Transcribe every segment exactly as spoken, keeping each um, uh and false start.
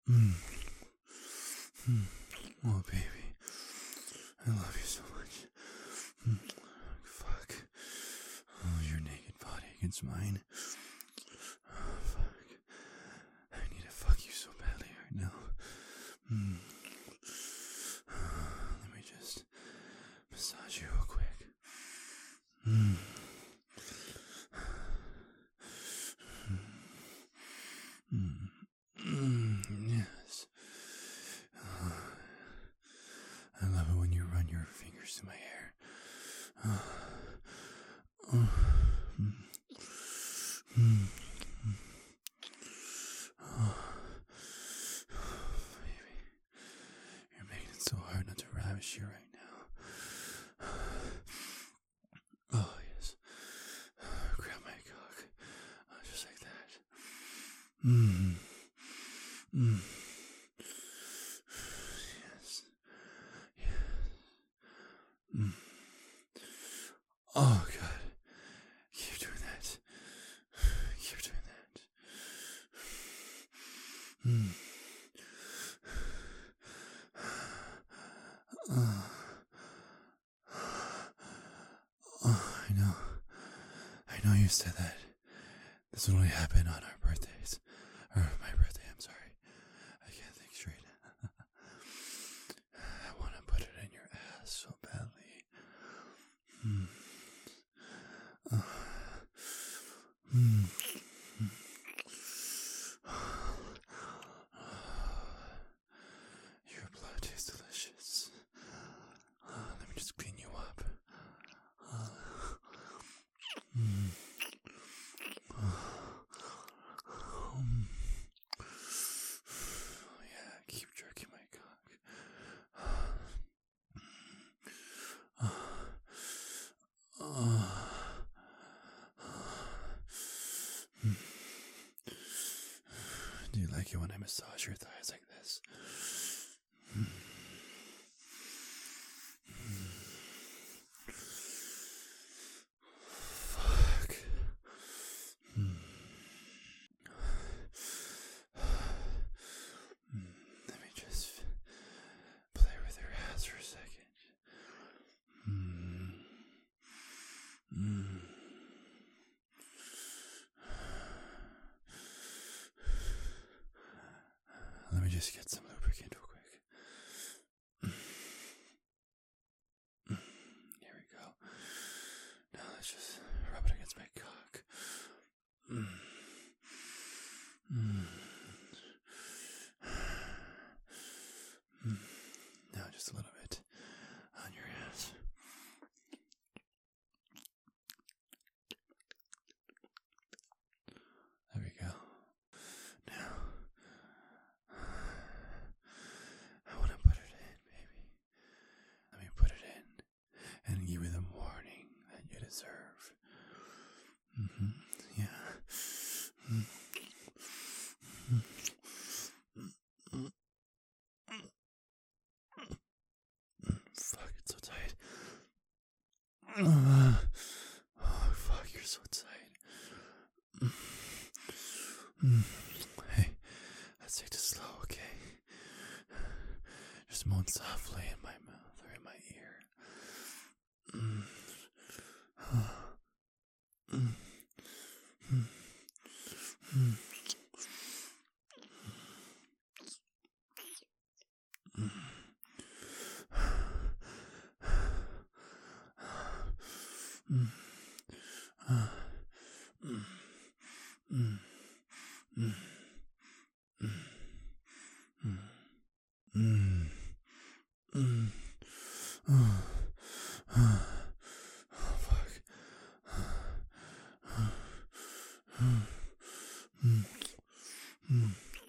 Mm. Mm. Oh, baby. I love you so much. Mm. Fuck. Oh, your naked body against mine. Oh, fuck. I need to fuck you so badly right now. Mm. Let me just massage you real quick. Mm. Mm. Mm. Yes. Uh, I love it when you run your fingers through my hair. Uh, uh, mm. Mm. Oh, baby, you're making it so hard not to ravish you right now. Oh, yes. Grab my cock. Oh, just like that. Mmm. Mmm. Yes. Yes. Mm. Oh, God. Keep doing that. Keep doing that. Mm. Uh. Oh, I know. I know you said that this would only happen on our birthdays. Or my birthday, I'm sorry. I can't think straight. I want to put it in your ass so badly. Mm. Uh. Mm. Your blood tastes delicious. Uh, let me just clean you up. Uh. Mm. Um. Oh, yeah, keep jerking my cock. Uh. Uh. Do you like it when I massage your thighs like this? Fuck. Let me just play with your ass for a second. Mm. Let me just get some lubricant real quick. Here we go. Now let's just rub it against my cock. Mm. Mm. Mm. Now just a little bit on your ass. There we go. Now, I want to put it in, baby. Let me put it in and give you the warning that you deserve. Mm-hmm. Yeah. Mm. Mm. Fuck, it's so tight. Uh, oh, fuck, you're so tight. Mm. Hey, let's take this slow, okay? Just moan softly in my mouth or in my ear. Mm. Mm. Mm. Mm. Mm. Mm. Uh. Mm. Mm. Mm. Mm. Mm. Mm. Oh. Oh, fuck. Mm. Mm. Mm.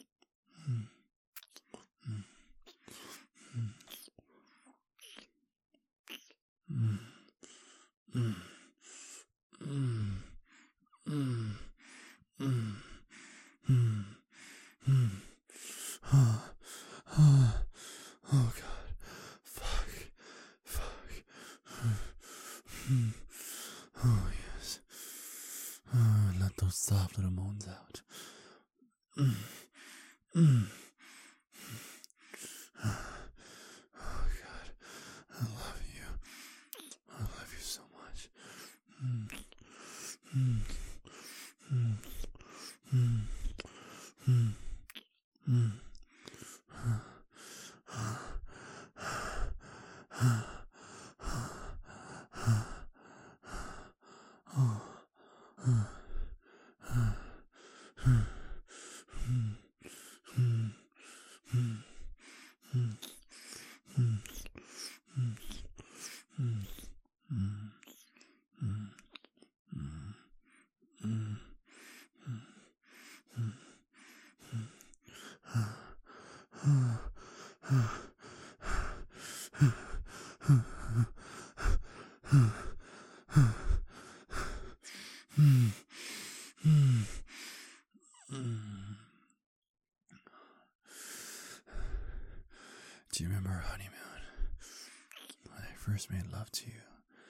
Mm. Mm. Mm. Mm. Mm. Mm. Mm. Oh, oh, oh God. Fuck. Fuck. Mm. Oh, yes. Oh, let those soft little moans out. Mm. Mm. Mm. Do you remember our honeymoon? When I first made love to you.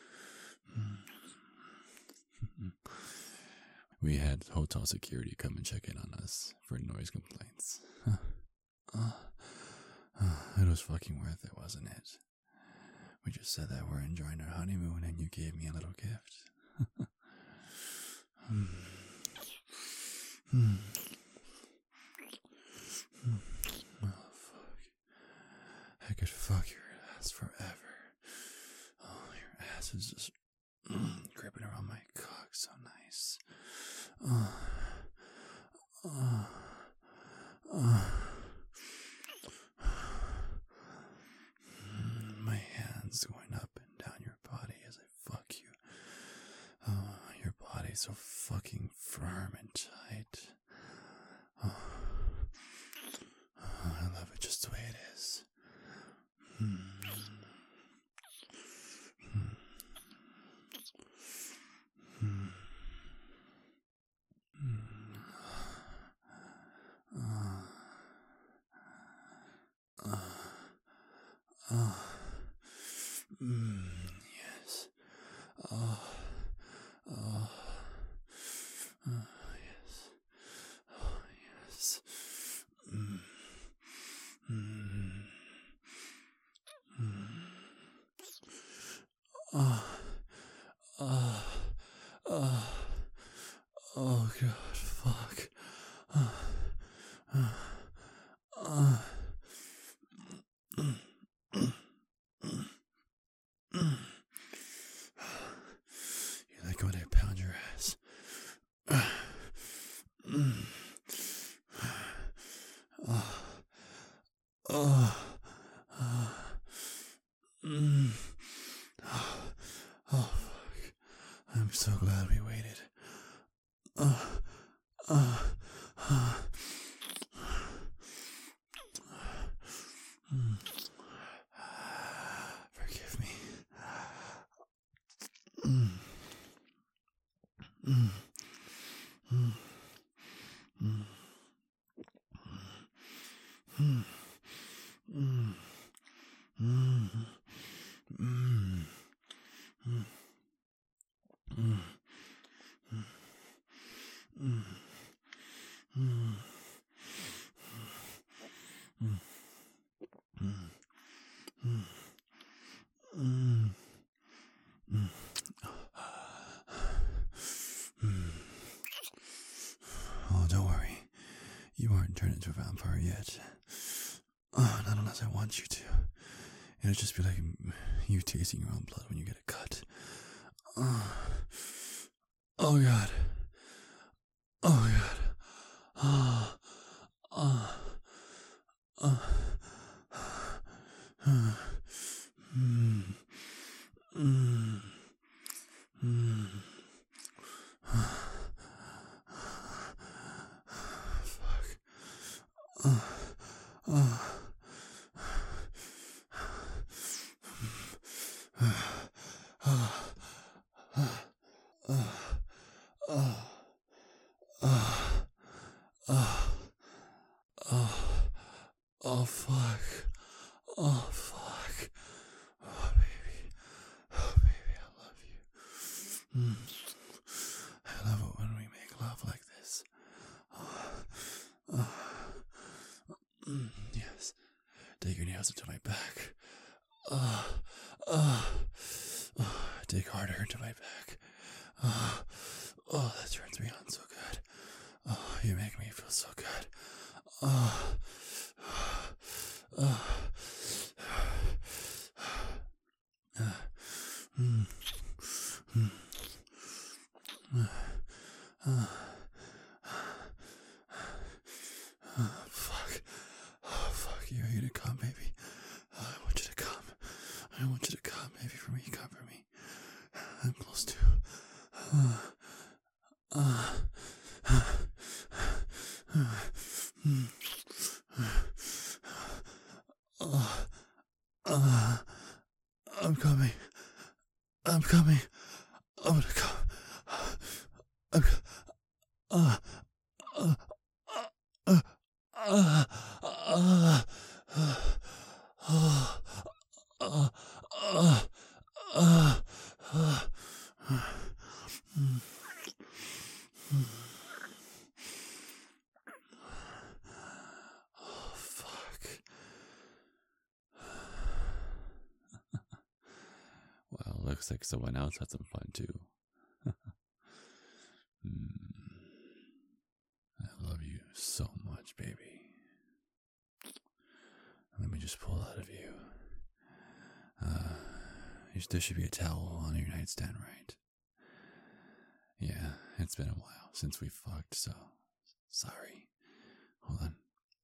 We had hotel security come and check in on us for noise complaints. uh, uh, it was fucking worth it, wasn't it? We just said that we're enjoying our honeymoon and you gave me a little gift. mm. Mm. Mm. Oh, fuck. I could fuck your ass forever. Oh, your ass is just mm, gripping around my cock so nice. Uh, uh, uh. My hands going up and down your body as I fuck you. Oh, your body's so fucking firm and tight. Oh, oh, I love it just the way it is. Hmm. Hmm. Hmm. Uh, uh, uh, mm, yes. Oh, oh, oh, yes. Oh, yes. Mm, mm, mm. Oh, oh, oh, oh, God, fuck. Oh, oh, oh. Mm, mm, mm, mm. You like when I pound your ass? Mm. Oh, oh, oh, mm. Oh, oh, fuck. I'm so glad we waited. Oh, oh, oh. Mm. Forgive me. Mm. Mm. Mm. Mm. Mm. Mm. Mm. Mm. Mm. Mm. Mm. Mm. Mm. Mm. Mm. Mm. Mm. Oh, don't worry. You aren't turned into a vampire yet. Oh, not unless I want you to. It'll just be like you tasting your own blood when you get a cut. Oh, oh God. Oh, God. Oh, oh, oh. Mm, mm, mm. Fuck. Uh, uh. Uh, uh, uh, uh, uh, uh, oh, fuck. Oh, fuck. Oh, baby. Oh, baby, I love you. Mm. I love it when we make love like this. Oh, oh. Mm, yes. Dig your nails into my back. Oh, oh, oh. Dig harder into my back. Oh, oh, that turns me on so good. Oh, you make me feel so good. Uh, uh, uh, mm, mm, uh, uh, uh, fuck. Oh, fuck. You ready to come, baby? Uh, I want you to come. I want you to come, baby, for me. Come for me. I'm close to. Uh, uh, uh, uh, mm, uh, uh, I'm coming. I'm coming. I'm gonna come. I'm. Uh, uh, uh, uh, uh, uh, uh, uh, uh, uh, uh, mm, mm. Oh, fuck. Well, looks like someone else had some fun too. Mm. I love you so much, baby. Let me just pull out of you. Uh, there should be a towel on your nightstand, right? Yeah, it's been a while since we fucked, so sorry. Hold on.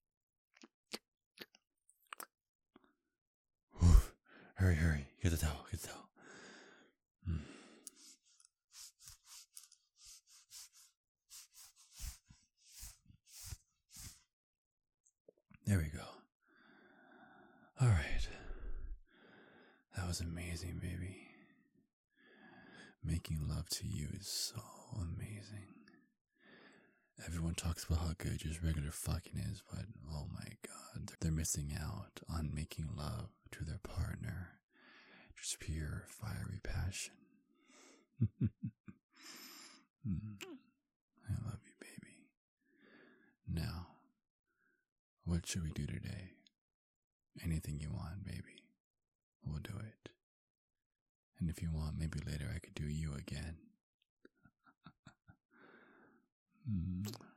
Oof. Hurry, hurry. Get the towel, get the towel. Mm. There we go. All right. That was amazing, baby. Making love to you is so amazing. Everyone talks about how good just regular fucking is, but oh my god, they're missing out on making love to their partner. Just pure, fiery passion. Mm. I love you, baby. Now, what should we do today? Anything you want, baby. We'll do it. And if you want, maybe later I could do you again. Mm.